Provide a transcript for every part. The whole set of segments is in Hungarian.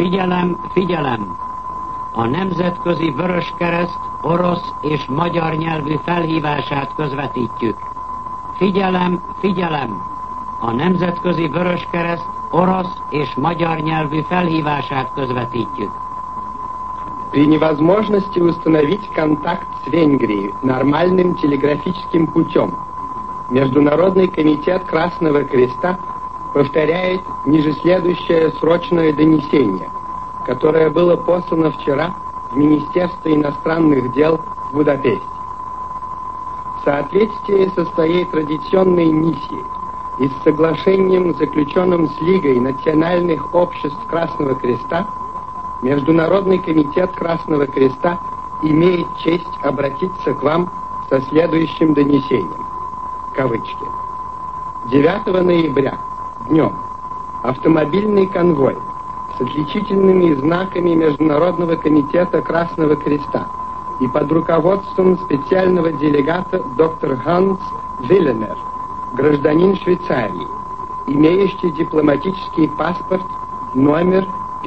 Figyelem, figyelem! A Nemzetközi Vöröskereszt orosz és magyar nyelvű felhívását közvetítjük. Figyelem, figyelem! A Nemzetközi Vöröskereszt orosz és magyar nyelvű felhívását közvetítjük. При невозможности установить контакт с Венгрией нормальным телеграфическим путем, Международный комитет Красного Креста повторяет ниже следующее срочное донесение, которое было послано вчера в Министерство иностранных дел в Будапеште. В соответствии со своей традиционной миссией и с соглашением, заключенным с Лигой национальных обществ Красного Креста, Международный комитет Красного Креста имеет честь обратиться к вам со следующим донесением. Кавычки. 9 ноября днем автомобильный конвой с отличительными знаками Международного комитета Красного Креста и под руководством специального делегата доктор Ханс Вилленер, гражданин Швейцарии, имеющий дипломатический паспорт номер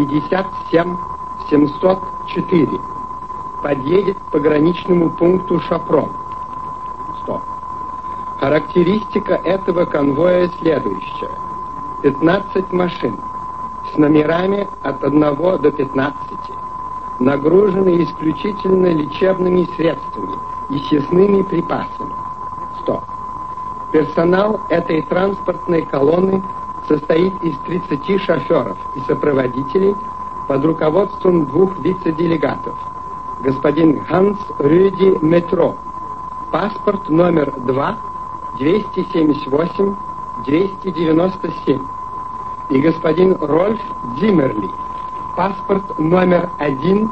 57704, подъедет к пограничному пункту Шапрон. Характеристика этого конвоя следующая. 15 машин с номерами от 1 до 15, нагружены исключительно лечебными средствами и съестными припасами. Персонал этой транспортной колонны состоит из 30 шоферов и сопроводителей под руководством 2 вице-делегатов. Господин Ханс Рюди Метро, паспорт номер 2, 278-297, и господин Рольф Дзиммерли, паспорт номер 1,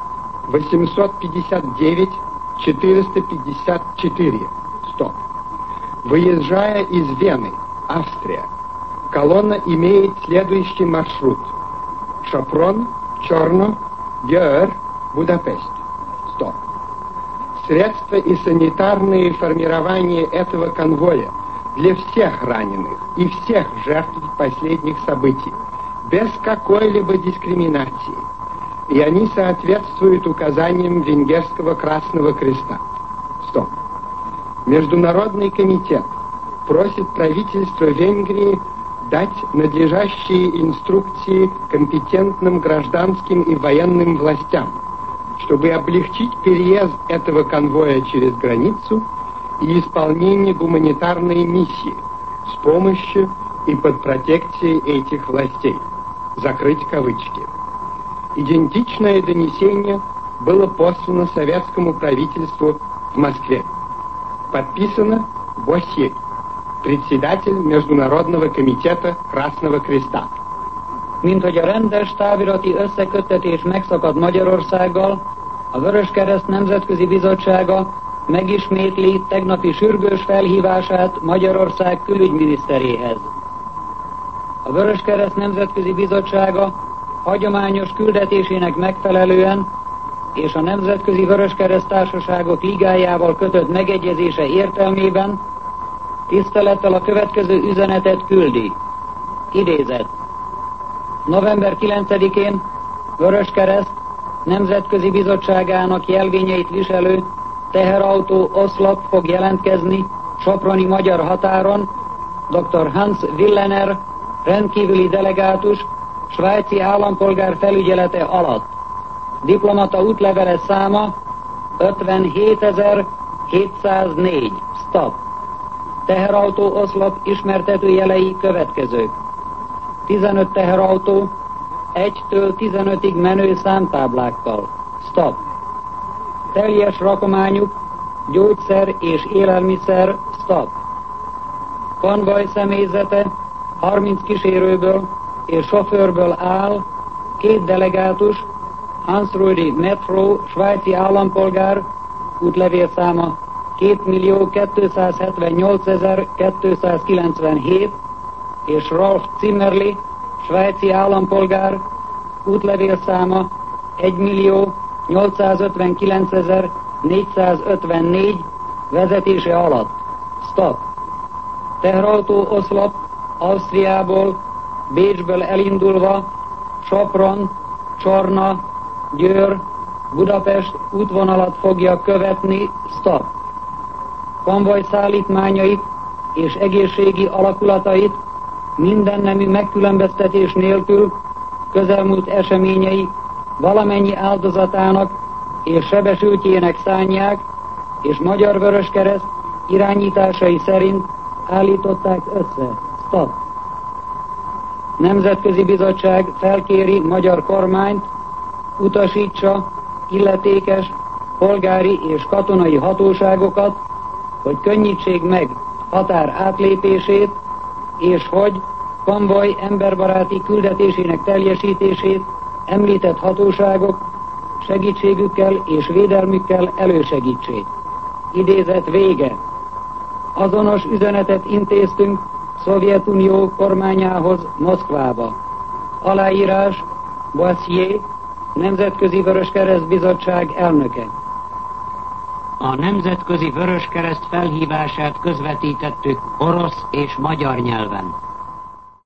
859-454, Выезжая из Вены, Австрия, колонна имеет следующий маршрут: Шапрон, Чорно, Геэр, Будапешт. Средства и санитарные формирования этого конвоя для всех раненых и всех жертв последних событий, без какой-либо дискриминации, и они соответствуют указаниям Венгерского Красного Креста. Международный комитет просит правительство Венгрии дать надлежащие инструкции компетентным гражданским и военным властям, чтобы облегчить переезд этого конвоя через границу и исполнение гуманитарной миссии с помощью и под протекцией этих властей. Закрыть кавычки. Идентичное донесение было послано советскому правительству в Москве. Подписано Босье, председатель Международного комитета Красного Креста. Mint hogy a rendes távirati összeköttetés megszakad Magyarországgal, a Vöröskereszt Nemzetközi Bizottsága megismétli tegnapi sürgős felhívását Magyarország külügyminiszteréhez. A Vöröskereszt Nemzetközi Bizottsága hagyományos küldetésének megfelelően és a Nemzetközi Vöröskereszt Társaságok Ligájával kötött megegyezése értelmében tisztelettel a következő üzenetet küldi. Idézet. November 9-én Vöröskereszt Nemzetközi Bizottságának jelvényeit viselő teherautó oszlop fog jelentkezni soproni magyar határon dr. Hans Willener rendkívüli delegátus svájci állampolgár felügyelete alatt. Diplomata útlevele száma 57704. Teherautó oszlop ismertető jelei következők. 15 teherautó 1-től 15-ig menő számtáblákkal. Teljes rakományuk gyógyszer és élelmiszer. Konvoj személyzete 30 kísérőből és sofőrből áll, 2 delegátus, Hans Rudi Metro, svájci állampolgár, útlevélszáma 2.278.297, és Rolf Zimmerli, svájci állampolgár, útlevélszáma 1.859.454 vezetése alatt. Teherautó oszlop Ausztriából, Bécsből elindulva Sopron, Csorna, Győr, Budapest útvonalat fogja követni. Stop. Konvoj szállítmányait és egészségi alakulatait minden nemű megkülönböztetés nélkül közelmúlt eseményei valamennyi áldozatának és sebesültjének szánják, és Magyar Vöröskereszt irányításai szerint állították össze. Stop. Nemzetközi Bizottság felkéri magyar kormányt, utasítsa illetékes polgári és katonai hatóságokat, hogy könnyítsék meg határ átlépését, és hogy konvoj emberbaráti küldetésének teljesítését említett hatóságok segítségükkel és védelmükkel elősegítsék. Idézet vége. Azonos üzenetet intéztünk Szovjetunió kormányához Moszkvába. Aláírás Boissier, Nemzetközi Vöröskereszt Bizottság elnöke. A Nemzetközi Vöröskereszt felhívását közvetítettük orosz és magyar nyelven.